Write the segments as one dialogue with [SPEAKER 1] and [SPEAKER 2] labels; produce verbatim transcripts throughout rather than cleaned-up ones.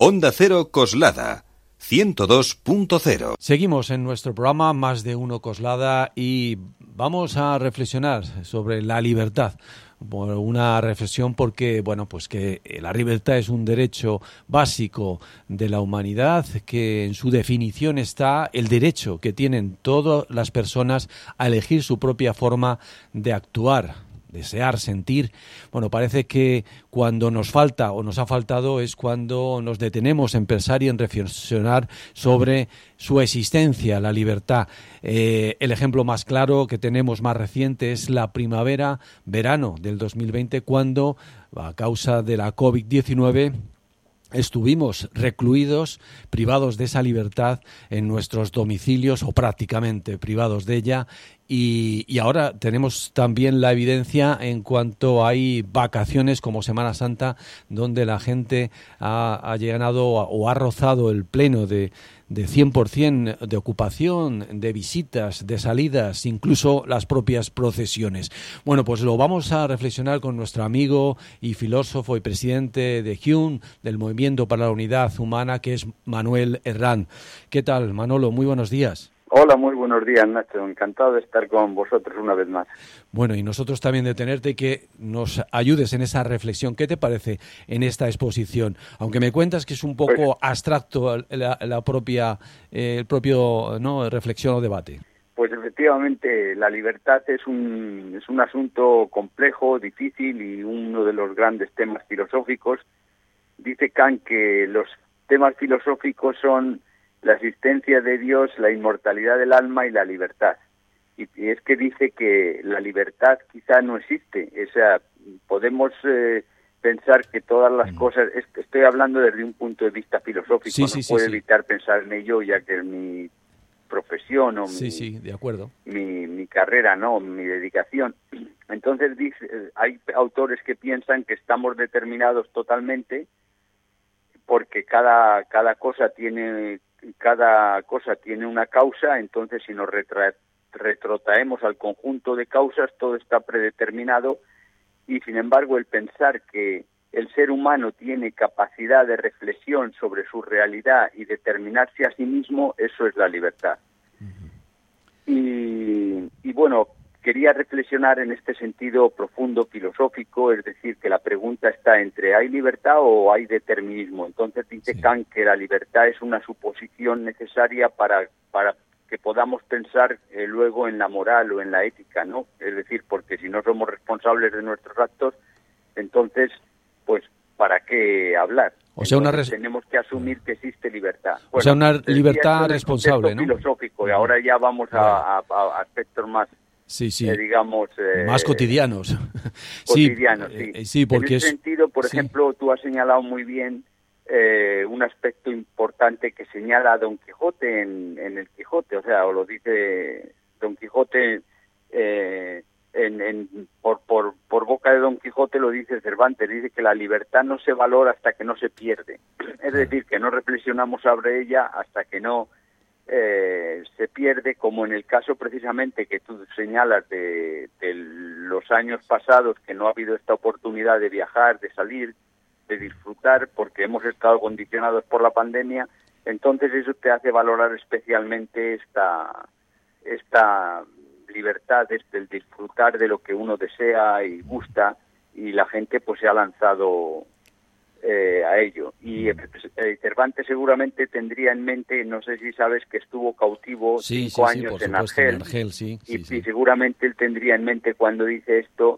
[SPEAKER 1] Onda Cero Coslada, ciento dos punto cero.
[SPEAKER 2] Seguimos en nuestro programa Más de Uno Coslada y vamos a reflexionar sobre la libertad. Una reflexión porque, bueno, pues que la libertad es un derecho básico de la humanidad, que en su definición está el derecho que tienen todas las personas a elegir su propia forma de actuar, desear, sentir. Bueno, parece que cuando nos falta o nos ha faltado es cuando nos detenemos en pensar y en reflexionar sobre su existencia, la libertad. Eh, el ejemplo más claro que tenemos más reciente es la primavera-verano del dos mil veinte, cuando, a causa de la covid diecinueve, estuvimos recluidos, privados de esa libertad en nuestros domicilios o prácticamente privados de ella, y, y ahora tenemos también la evidencia en cuanto hay vacaciones como Semana Santa, donde la gente ha, ha llegado o ha rozado el pleno de de cien por ciento de ocupación, de visitas, de salidas, incluso las propias procesiones. Bueno, pues lo vamos a reflexionar con nuestro amigo y filósofo y presidente de Hume, del Movimiento para la Unidad Humana, que es Manuel Herrán. ¿Qué tal, Manolo? Muy buenos días.
[SPEAKER 3] Hola, muy buenos días, Nacho. Encantado de estar con vosotros una vez más.
[SPEAKER 2] Bueno, y nosotros también de tenerte y que nos ayudes en esa reflexión. ¿Qué te parece en esta exposición? Aunque me cuentas que es un poco pues, abstracto la, la propia, eh, el propio no reflexión o debate.
[SPEAKER 3] Pues efectivamente, la libertad es un, es un asunto complejo, difícil y uno de los grandes temas filosóficos. Dice Kant que los temas filosóficos son la existencia de Dios, la inmortalidad del alma y la libertad. Y, y es que dice que la libertad quizá no existe. O sea, podemos eh, pensar que todas las mm. cosas... Es, estoy hablando desde un punto de vista filosófico,
[SPEAKER 2] sí,
[SPEAKER 3] no
[SPEAKER 2] sí,
[SPEAKER 3] puedo
[SPEAKER 2] sí,
[SPEAKER 3] evitar
[SPEAKER 2] sí.
[SPEAKER 3] pensar en ello, ya que es mi profesión o
[SPEAKER 2] sí,
[SPEAKER 3] mi,
[SPEAKER 2] sí, de acuerdo.
[SPEAKER 3] mi, mi carrera, ¿no? Mi dedicación. Entonces dice, hay autores que piensan que estamos determinados totalmente porque cada, cada cosa tiene... cada cosa tiene una causa, entonces si nos retra- retrotraemos al conjunto de causas, todo está predeterminado, y sin embargo el pensar que el ser humano tiene capacidad de reflexión sobre su realidad y determinarse a sí mismo, eso es la libertad. Uh-huh. Y, y bueno, quería reflexionar en este sentido profundo, filosófico, es decir, que la pregunta está entre ¿hay libertad o hay determinismo? Entonces dice sí. Kant que la libertad es una suposición necesaria para, para que podamos pensar eh, luego en la moral o en la ética, ¿no? Es decir, porque si no somos responsables de nuestros actos, entonces, pues, ¿para qué hablar?
[SPEAKER 2] O sea,
[SPEAKER 3] entonces,
[SPEAKER 2] una res...
[SPEAKER 3] tenemos que asumir que existe libertad.
[SPEAKER 2] Bueno, o sea, una libertad responsable, ¿no?
[SPEAKER 3] Filosófico, y ahora ya vamos a, a, a aspectos más
[SPEAKER 2] Sí, sí.
[SPEAKER 3] Eh, digamos... Eh,
[SPEAKER 2] más cotidianos.
[SPEAKER 3] Cotidianos, sí.
[SPEAKER 2] Eh, sí, porque
[SPEAKER 3] en ese
[SPEAKER 2] es...
[SPEAKER 3] sentido, por
[SPEAKER 2] sí.
[SPEAKER 3] ejemplo, tú has señalado muy bien eh, un aspecto importante que señala Don Quijote en, en el Quijote, o sea, o lo dice Don Quijote, eh, en, en, por, por, por boca de Don Quijote lo dice Cervantes, dice que la libertad no se valora hasta que no se pierde. Es decir, que no reflexionamos sobre ella hasta que no... Eh, se pierde, como en el caso precisamente que tú señalas de, de los años pasados, que no ha habido esta oportunidad de viajar, de salir, de disfrutar, porque hemos estado condicionados por la pandemia. Entonces eso te hace valorar especialmente esta esta libertad, este, el disfrutar de lo que uno desea y gusta, y la gente pues se ha lanzado Eh, a ello. Y eh, Cervantes seguramente tendría en mente, no sé si sabes que estuvo cautivo
[SPEAKER 2] sí,
[SPEAKER 3] cinco
[SPEAKER 2] sí,
[SPEAKER 3] años
[SPEAKER 2] sí,
[SPEAKER 3] en
[SPEAKER 2] supuesto,
[SPEAKER 3] Argel,
[SPEAKER 2] en Argel sí,
[SPEAKER 3] y,
[SPEAKER 2] sí, sí.
[SPEAKER 3] y seguramente él tendría en mente cuando dice esto,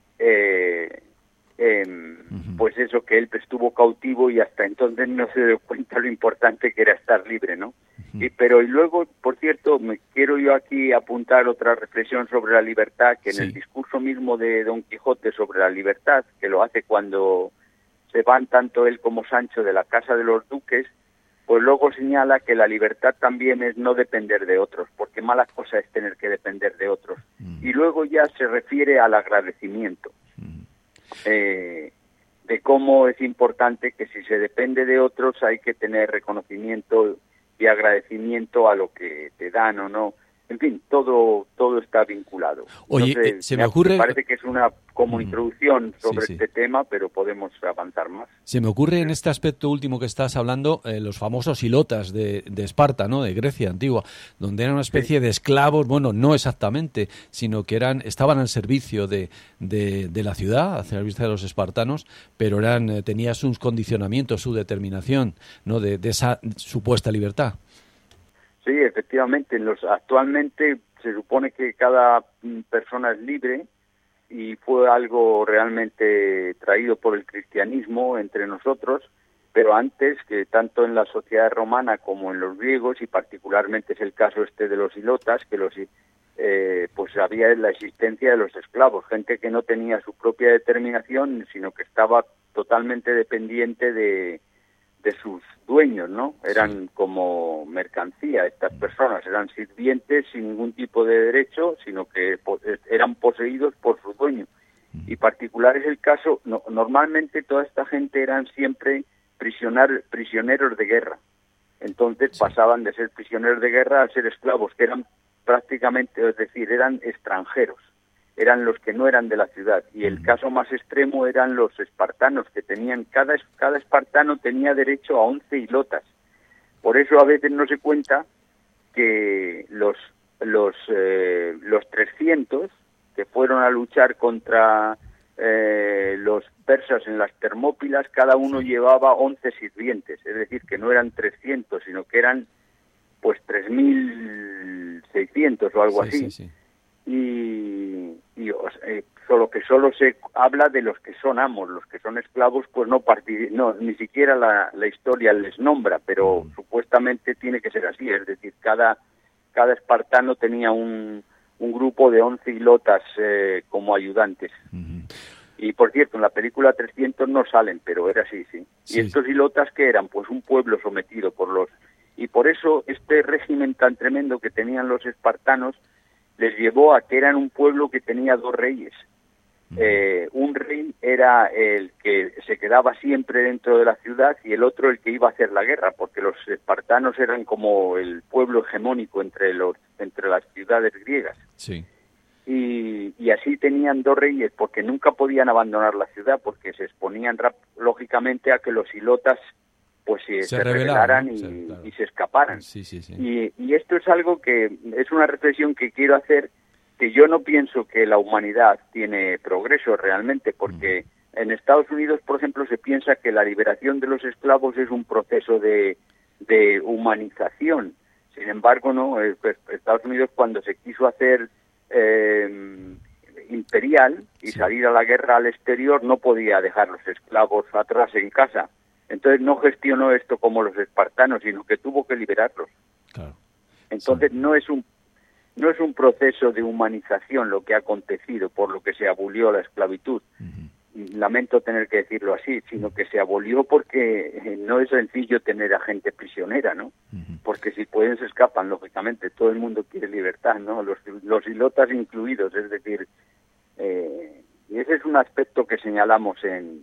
[SPEAKER 3] eh, eh, uh-huh. pues eso, que él estuvo cautivo y hasta entonces no se dio cuenta lo importante que era estar libre, ¿no? Uh-huh. Y, pero y luego, por cierto, me quiero yo aquí apuntar otra reflexión sobre la libertad, que en sí. el discurso mismo de Don Quijote sobre la libertad, que lo hace cuando se van tanto él como Sancho de la casa de los duques, pues luego señala que la libertad también es no depender de otros, porque mala cosa es tener que depender de otros. Mm. Y luego ya se refiere al agradecimiento, mm. eh, de cómo es importante que si se depende de otros hay que tener reconocimiento y agradecimiento a lo que te dan o no. en fin, todo todo está vinculado.
[SPEAKER 2] Oye,
[SPEAKER 3] Entonces,
[SPEAKER 2] eh, se
[SPEAKER 3] me
[SPEAKER 2] me ocurre...
[SPEAKER 3] Me parece que es una como introducción sobre
[SPEAKER 2] sí, sí.
[SPEAKER 3] este tema, pero podemos avanzar más.
[SPEAKER 2] Se me ocurre en este aspecto último que estás hablando, eh, los famosos ilotas de, de Esparta, ¿no? De Grecia antigua, donde eran una especie sí. de esclavos, bueno, no exactamente, sino que eran estaban al servicio de, de, de la ciudad, hacia la vista de los espartanos, pero eran eh, tenía sus condicionamientos, su determinación, ¿no? De, de esa supuesta libertad.
[SPEAKER 3] Sí, efectivamente. Los, actualmente se supone que cada persona es libre y fue algo realmente traído por el cristianismo entre nosotros, pero antes, que tanto en la sociedad romana como en los griegos, y particularmente es el caso este de los ilotas, que los eh, pues había la existencia de los esclavos, gente que no tenía su propia determinación, sino que estaba totalmente dependiente de de sus dueños, ¿no? Eran sí. como mercancía estas personas, eran sirvientes sin ningún tipo de derecho, sino que eran poseídos por su dueño. Y particular es el caso, no, normalmente toda esta gente eran siempre prisioner, prisioneros de guerra. Entonces sí. pasaban de ser prisioneros de guerra a ser esclavos, que eran prácticamente, es decir, eran extranjeros. Eran los que no eran de la ciudad, y el caso más extremo eran los espartanos, que tenían, cada, cada espartano tenía derecho a once ilotas. Por eso a veces no se cuenta que los, los, eh, los trescientos que fueron a luchar contra eh, los persas en las Termópilas, cada uno llevaba once sirvientes, es decir, que no eran trescientos, sino que eran pues tres mil seiscientos o algo sí, así. Sí, sí. Y, y eh, solo que solo se habla de los que son amos, los que son esclavos, pues no partir, no ni siquiera la, la historia les nombra, pero mm. supuestamente tiene que ser así, es decir, cada cada espartano tenía un, un grupo de once ilotas eh, como ayudantes. Mm. Y por cierto, en la película trescientos no salen, pero era así, sí. sí. Y estos ilotas, ¿qué eran? Pues un pueblo sometido por los... Y por eso este régimen tan tremendo que tenían los espartanos les llevó a que eran un pueblo que tenía dos reyes. Uh-huh. Eh, un rey era el que se quedaba siempre dentro de la ciudad y el otro el que iba a hacer la guerra, porque los espartanos eran como el pueblo hegemónico entre los entre las ciudades griegas.
[SPEAKER 2] Sí.
[SPEAKER 3] Y, y así tenían dos reyes, porque nunca podían abandonar la ciudad, porque se exponían rap- lógicamente a que los ilotas pues se, se, se rebelaran y, sí, claro. y se escaparan.
[SPEAKER 2] Sí, sí, sí.
[SPEAKER 3] Y, y esto es algo que es una reflexión que quiero hacer, que yo no pienso que la humanidad tiene progreso realmente, porque mm. en Estados Unidos, por ejemplo, se piensa que la liberación de los esclavos es un proceso de, de humanización. Sin embargo, no, Estados Unidos, cuando se quiso hacer eh, imperial y sí. salir a la guerra al exterior, no podía dejar los esclavos atrás en casa. Entonces no gestionó esto como los espartanos, sino que tuvo que liberarlos. Claro. Entonces sí. no es un no es un proceso de humanización lo que ha acontecido, por lo que se abolió la esclavitud. Uh-huh. Lamento tener que decirlo así, sino que se abolió porque no es sencillo tener a gente prisionera, ¿no? Uh-huh. Porque si pueden se escapan, lógicamente. Todo el mundo quiere libertad, ¿no? Los, los ilotas incluidos, es decir, eh, y ese es un aspecto que señalamos en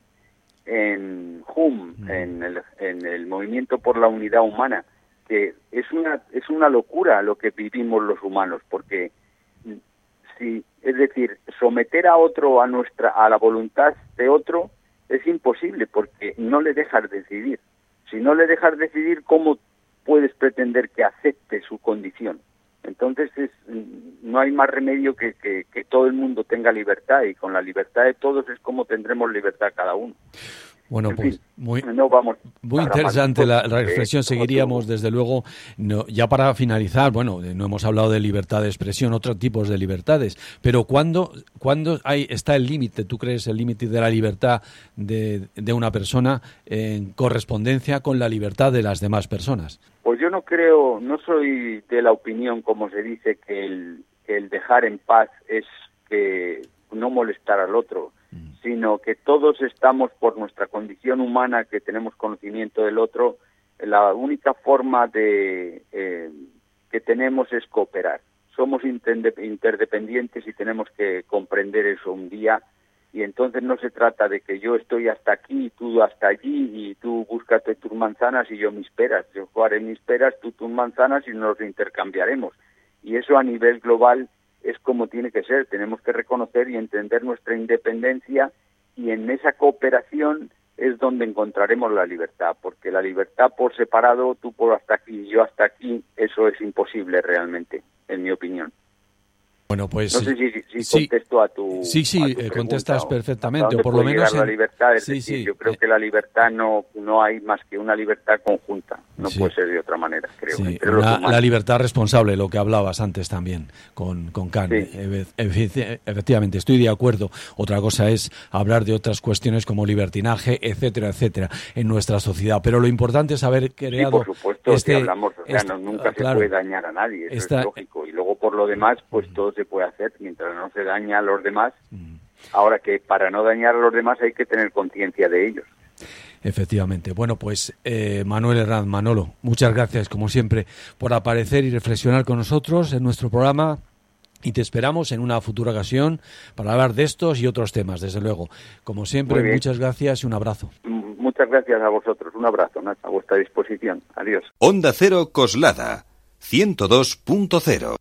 [SPEAKER 3] en Hum, mm. en el, en el movimiento por la unidad humana, que es una es una locura lo que vivimos los humanos, porque si es decir, someter a otro a nuestra a la voluntad de otro es imposible, porque no le dejas decidir. Si no le dejas decidir, ¿cómo puedes pretender que acepte su condición? Entonces es, no hay más remedio que, que, que todo el mundo tenga libertad, y con la libertad de todos es como tendremos libertad cada uno.
[SPEAKER 2] Bueno,
[SPEAKER 3] en
[SPEAKER 2] pues
[SPEAKER 3] fin,
[SPEAKER 2] muy,
[SPEAKER 3] no vamos
[SPEAKER 2] muy interesante la, la reflexión. Seguiríamos, desde luego, no, ya para finalizar, bueno, no hemos hablado de libertad de expresión, otros tipos de libertades, pero ¿cuándo, cuándo hay, está el límite, tú crees, el límite de la libertad de, de una persona en correspondencia con la libertad de las demás personas?
[SPEAKER 3] Pues yo no creo, no soy de la opinión, como se dice, que el, que el dejar en paz es que no molestar al otro, mm. sino que todos estamos, por nuestra condición humana, que tenemos conocimiento del otro, la única forma de eh, que tenemos es cooperar. Somos interdependientes y tenemos que comprender eso un día, y entonces no se trata de que yo estoy hasta aquí y tú hasta allí, y tú búscate tus manzanas y yo mis peras. Yo haré mis peras, tú tus manzanas, y nos intercambiaremos. Y eso a nivel global es como tiene que ser. Tenemos que reconocer y entender nuestra independencia, y en esa cooperación es donde encontraremos la libertad, porque la libertad por separado, tú por hasta aquí y yo hasta aquí, eso es imposible realmente, en mi opinión.
[SPEAKER 2] Bueno, pues
[SPEAKER 3] no sé si, si
[SPEAKER 2] sí,
[SPEAKER 3] contesto a tu
[SPEAKER 2] sí, sí,
[SPEAKER 3] a tu pregunta,
[SPEAKER 2] contestas
[SPEAKER 3] o
[SPEAKER 2] perfectamente, o por lo menos
[SPEAKER 3] en... la libertad. Es
[SPEAKER 2] sí,
[SPEAKER 3] decir,
[SPEAKER 2] sí,
[SPEAKER 3] yo creo
[SPEAKER 2] eh...
[SPEAKER 3] que la libertad no no hay más que una libertad conjunta, no
[SPEAKER 2] sí.
[SPEAKER 3] puede ser de otra manera, creo.
[SPEAKER 2] Sí, una, la libertad responsable, lo que hablabas antes también con, con Kant. Sí. Efectivamente, estoy de acuerdo. Otra cosa es hablar de otras cuestiones como libertinaje, etcétera, etcétera, en nuestra sociedad. Pero lo importante es haber creado...
[SPEAKER 3] Sí, por supuesto,
[SPEAKER 2] este,
[SPEAKER 3] si hablamos, o sea,
[SPEAKER 2] este,
[SPEAKER 3] no, nunca
[SPEAKER 2] claro,
[SPEAKER 3] se puede dañar a nadie, eso
[SPEAKER 2] esta,
[SPEAKER 3] es lógico. Y luego, por lo demás, pues todo se puede hacer mientras no se daña a los demás. Mm. Ahora que para no dañar a los demás hay que tener conciencia de ellos.
[SPEAKER 2] Efectivamente. Bueno, pues eh, Manuel Herranz, Manolo, muchas gracias, como siempre, por aparecer y reflexionar con nosotros en nuestro programa, y te esperamos en una futura ocasión para hablar de estos y otros temas, desde luego. Como siempre, muchas gracias y un abrazo.
[SPEAKER 3] Muchas gracias a vosotros. Un abrazo, Nacho, a vuestra disposición. Adiós.
[SPEAKER 1] Onda Cero Coslada, ciento dos punto cero.